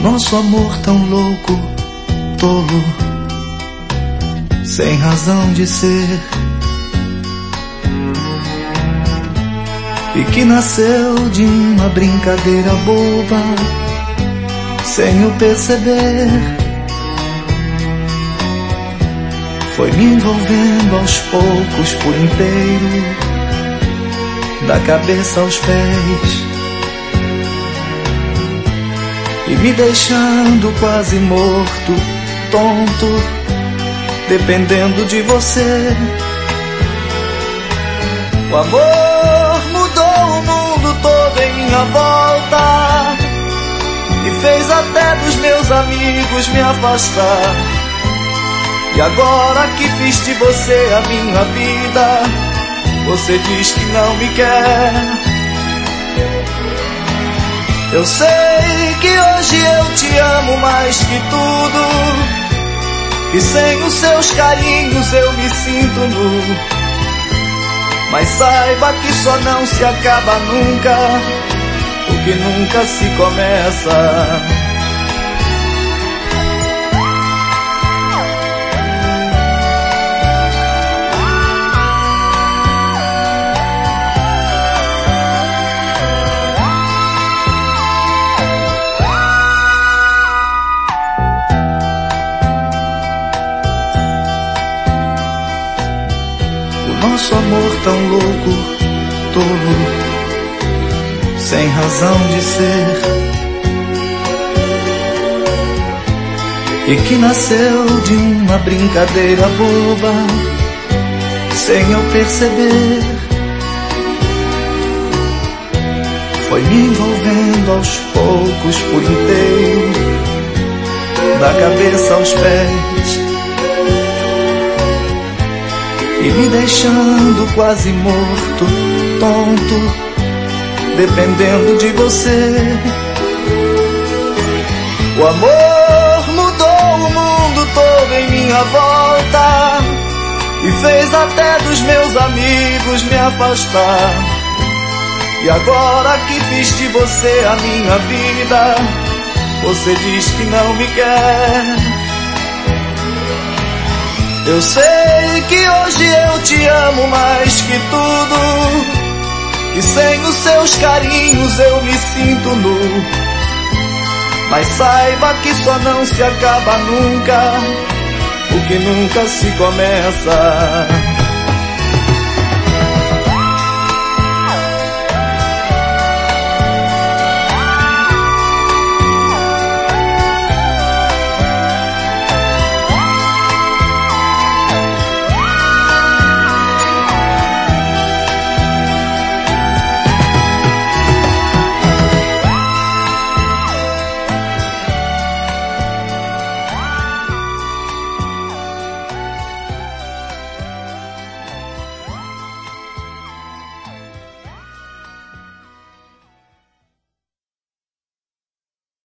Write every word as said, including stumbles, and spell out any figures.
Nosso amor tão louco, tolo, sem razão de ser, e que nasceu de uma brincadeira boba, sem o perceber. Foi me envolvendo aos poucos por inteiro, da cabeça aos pés, e me deixando quase morto, tonto, dependendo de você. O amor mudou o mundo todo em minha volta, e fez até dos meus amigos me afastar. E agora que fiz de você a minha vida, você diz que não me quer. Eu sei que hoje eu te amo mais que tudo, e sem os seus carinhos eu me sinto nu. Mas saiba que só não se acaba nunca o que nunca se começa. Nosso amor tão louco, tolo, sem razão de ser, e que nasceu de uma brincadeira boba, sem eu perceber. Foi me envolvendo aos poucos por inteiro, da cabeça aos pés, e me deixando quase morto, tonto, dependendo de você. O amor mudou o mundo todo em minha volta, e fez até dos meus amigos me afastar. E agora que fiz de você a minha vida, você diz que não me quer. Eu sei que hoje eu te amo mais que tudo, e sem os seus carinhos eu me sinto nu. Mas saiba que só não se acaba nunca o que nunca se começa.